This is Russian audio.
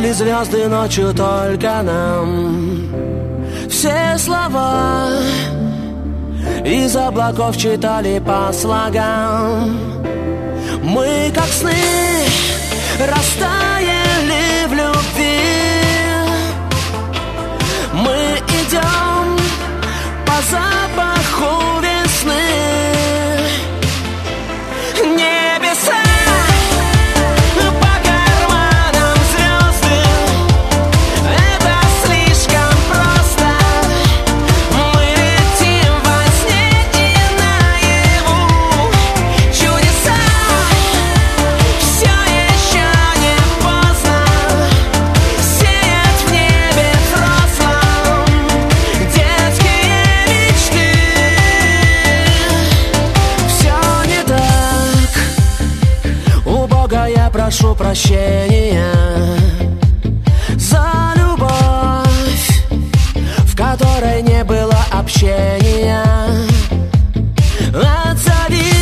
Были звезды ночью только нам. Все слова из облаков читали по слогам. Мы, как сны, растаяли в любви. Мы идем по запаху весны. Небеса по карманам звезды. Это слишком просто. Мы летим во сне и наяву. Чудеса, все еще не поздно. Сеять в небе взрослом детские мечты. Все не так. У Бога я прошу прощения за любовь, в которой не было общения. Отзови